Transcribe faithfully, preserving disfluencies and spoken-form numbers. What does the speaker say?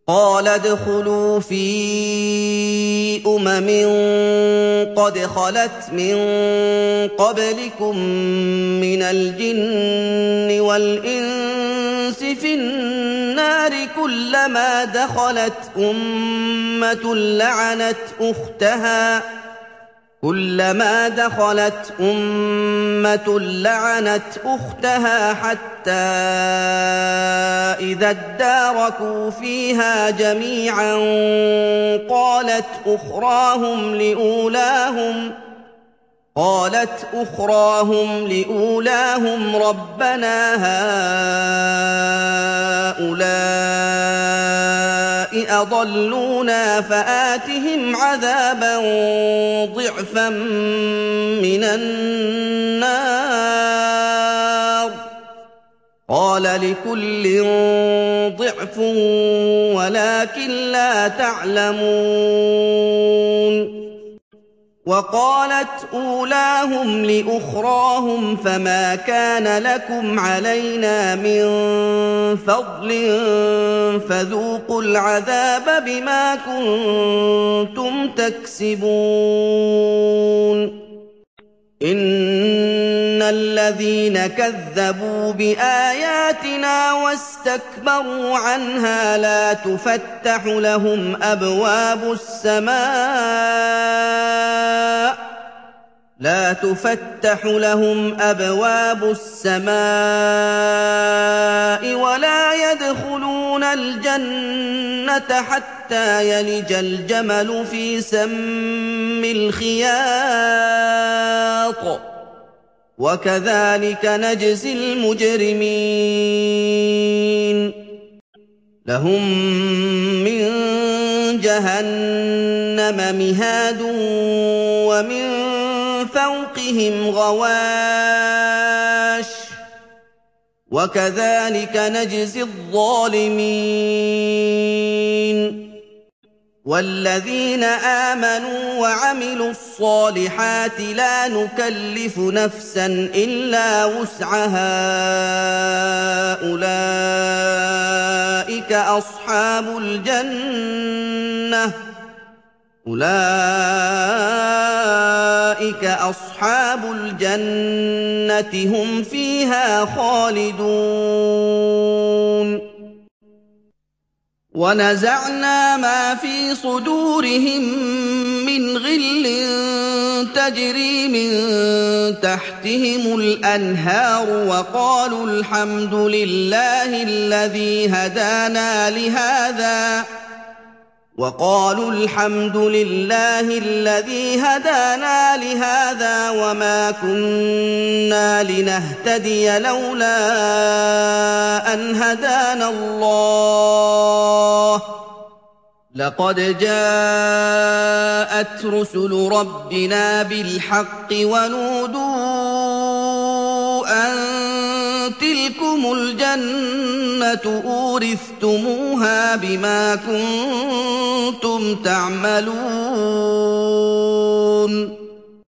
قَالَ ادْخُلُوا فِي أُمَمٍ قَدْ خَلَتْ مِن قَبْلِكُم مِّنَ الْجِنِّ وَالْإِنسِ فِي النَّارِ كُلَّمَا دَخَلَتْ أُمَّةٌ لَّعَنَتْ أُخْتَهَا كُلَّمَا دَخَلَتْ أُمَّةٌ لَّعَنَتْ أُخْتَهَا حَتَّىٰ إِذَا ادَّارَكُوا فِيهَا جَمِيعًا قَالَتْ أُخْرَاهُمْ لِأُولَاهُمْ قالت أخراهم لأولاهم ربنا هؤلاء أضلونا فآتهم عذابا ضعفا من النار قال لكل ضعف ولكن لا تعلمون وقالت أولاهم لأخراهم فما كان لكم علينا من فضل فذوقوا العذاب بما كنتم تكسبون إن الذين كذبوا بآياتنا واستكبروا عنها لا تفتح لهم أبواب السماء لا تفتح لهم أبواب السماء ولا يدخلون الجنة حتى يلج الجمل في سم الخياط وكذلك نجزي المجرمين لهم من جهنم مهاد ومن فوقهم غواش وكذلك نجزي الظالمين والذين آمنوا وعملوا الصالحات لا نكلف نفسا إلا وسعها أولئك أصحاب الجنة أولئك أصحاب الجنة هم فيها خالدون ونزعنا ما في صدورهم من غل تجري من تحتهم الأنهار وقالوا الحمد لله الذي هدانا لهذا وقالوا الحمد لله الذي هدانا لهذا وما كنا لنهتدي لولا أن هدانا الله لقد جاءت رسل ربنا بالحق ونودوا أن تلكم الجنة أورثتموها بما كنتم تعملون